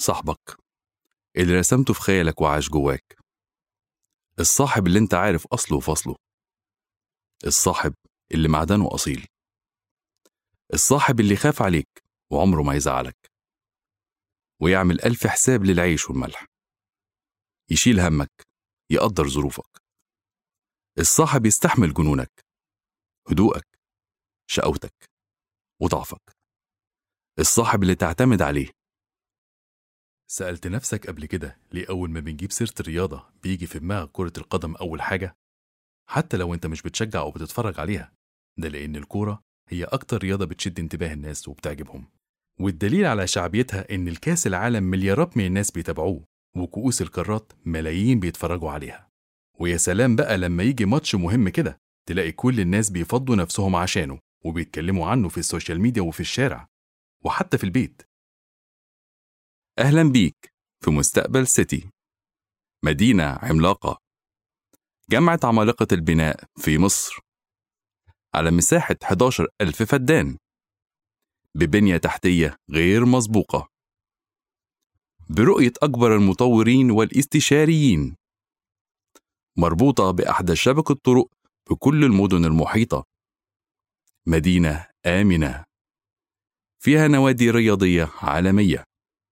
صاحبك اللي رسمته في خيالك وعاش جواك، الصاحب اللي انت عارف أصله وفصله، الصاحب اللي معدنه أصيل، الصاحب اللي يخاف عليك وعمره ما يزعلك ويعمل 1000 حساب للعيش والملح، يشيل همك، يقدر ظروفك، الصاحب يستحمل جنونك، هدوءك، شقوتك وضعفك، الصاحب اللي تعتمد عليه. سألت نفسك قبل كده ليه أول ما بنجيب سيرة الرياضة بيجي في دماغك كرة القدم أول حاجة؟ حتى لو أنت مش بتشجع أو بتتفرج عليها، ده لأن الكورة هي أكتر رياضة بتشد انتباه الناس وبتعجبهم، والدليل على شعبيتها إن الكاس العالم مليارات من الناس بيتابعوه، وكؤوس القارات ملايين بيتفرجوا عليها. ويا سلام بقى لما يجي ماتش مهم كده تلاقي كل الناس بيفضوا نفسهم عشانه وبيتكلموا عنه في السوشيال ميديا وفي الشارع وحتى في البيت. أهلا بيك في مستقبل سيتي، مدينة عملاقة، جامعة عمالقة البناء في مصر، على مساحة 11,000 فدان، ببنية تحتية غير مسبوقة، برؤية أكبر المطورين والاستشاريين، مربوطة بأحدث شبكة طرق بكل المدن المحيطة، مدينة آمنة فيها نوادي رياضية عالمية.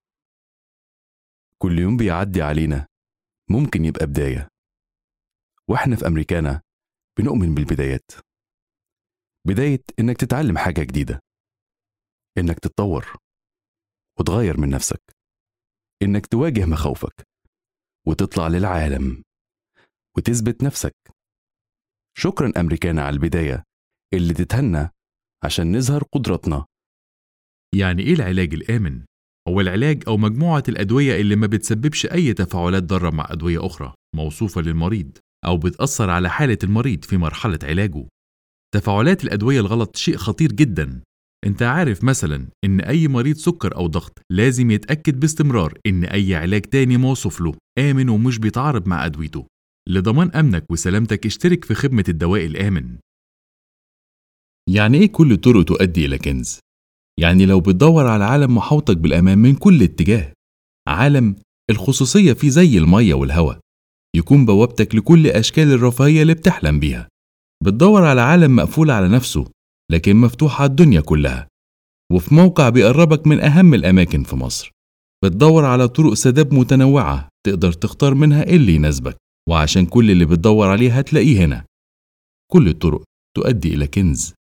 كل يوم بيعدي علينا ممكن يبقى بداية، وإحنا في أمريكانا بنؤمن بالبدايات. بداية إنك تتعلم حاجة جديدة، إنك تتطور وتغير من نفسك، إنك تواجه مخاوفك وتطلع للعالم وتثبت نفسك. شكرا أمريكانا على البداية اللي تتهنى عشان نظهر قدراتنا. يعني إيه العلاج الآمن؟ هو العلاج أو مجموعة الأدوية اللي ما بتسببش أي تفاعلات ضارة مع أدوية أخرى موصوفة للمريض أو بتأثر على حالة المريض في مرحلة علاجه. تفاعلات الأدوية الغلط شيء خطير جدا. أنت عارف مثلا إن أي مريض سكر أو ضغط لازم يتأكد باستمرار إن أي علاج تاني موصوف له آمن ومش بيتعارض مع أدويته. لضمان أمنك وسلامتك اشترك في خدمة الدواء الآمن. يعني إيه كل طرق تؤدي إلى كنز؟ يعني لو بتدور على عالم محاوطك بالأمان من كل اتجاه، عالم الخصوصية فيه زي المية والهواء، يكون بوابتك لكل أشكال الرفاهية اللي بتحلم بيها. بتدور على عالم مقفول على نفسه لكن مفتوح على الدنيا كلها، وفي موقع بيقربك من أهم الأماكن في مصر. بتدور على طرق سداد متنوعة تقدر تختار منها اللي يناسبك، وعشان كل اللي بتدور عليه هتلاقيه هنا. كل الطرق تؤدي إلى كنز.